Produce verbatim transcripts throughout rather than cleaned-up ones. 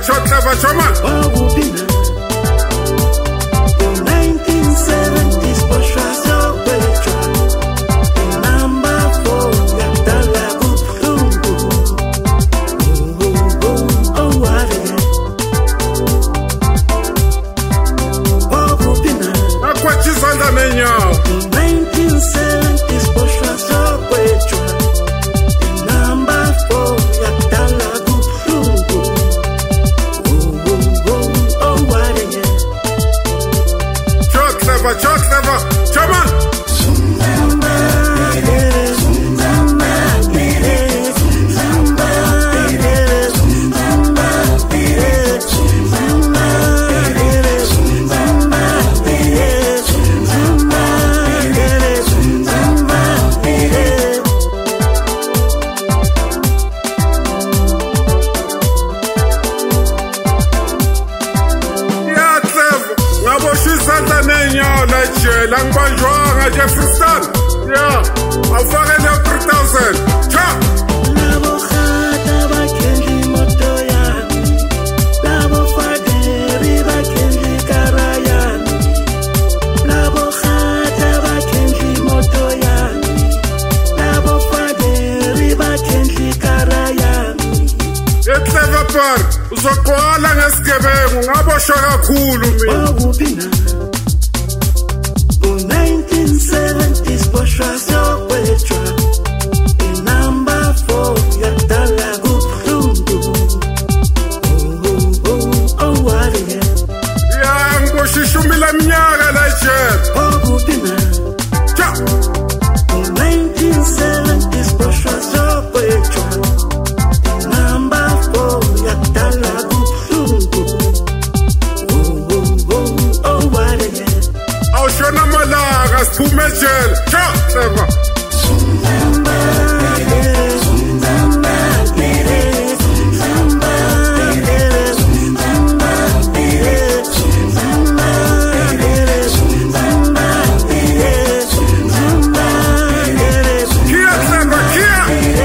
clever, choma. nineteen seventies, Boshwazo Petra. Number four, Yatala Guptungu. Oh, what again? Oh, Gupina. Akwachizanda menyo. nineteen seventies, Boshwazo Petra. Number four, Yatala Guptungu. Oh, what again? Chok clever, chok clever, choma. Yeah, clever. Ngaboshizanda nenyo leche. Langbanjwanga Jefferson. Yeah. Afare le three thousand. Cha. Labo khata bakhenji moto yami, labo faderi bakhenji karayami, labo khata bakhenji moto yami, labo faderi bakhenji karayami. Clever par. Uzokwala ngesigebengu ngabosha kakhulu mina. Wawupina nineteen seventies, Boshwazo Petra. Number four, Yatala Guptungu. Oh, oh, oh, what again? Yeah, ngboshishumila mnyaka leche. Wawupina Cha. nineteen seventies, Boshwazo Petra. Number four, Yatala Guptungu. Oh, oh, oh, oh, what again? Awushona malaga siphume ejele. Cha, clever. Kia clever, kia.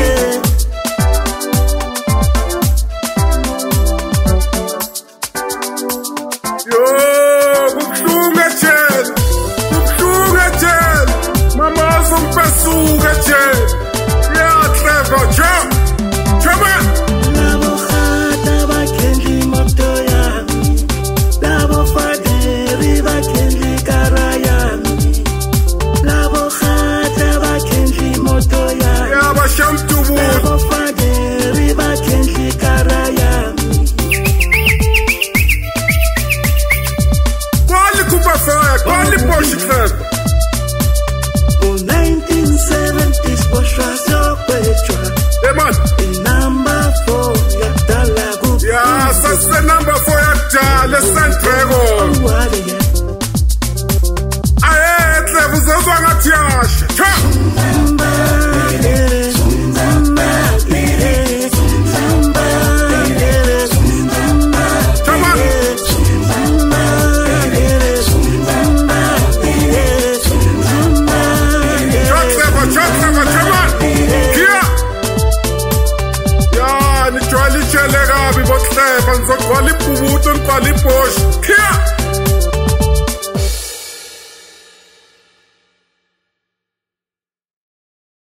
Yo, kubuhlungu ejele. Kubuhlungu ejele. Mama uzongipasuka ejele. Yeah, clever, cha. Choma. Labo khata bakhenji moto yami, labo faderi bakhenji karayami, labo khata bakhenji moto yami, Yeah, bashamtubu. labo faderi bakhenji karayami. Kwali kupa fire, kwali boshi clever. nineteen seventies, Boshwazo Petra. Yeah, man. Number four, Yatala Guptungu. Yeah, that's the number for your child. Listen, Dragon. What again? I hate levels of Angatiash. Cha. Come on. Chuck clever, chuck clever, come on. Here. Yeah, ni jwali chele gabi bot clever. Nzo kwali pubuto, kwali posh. Here.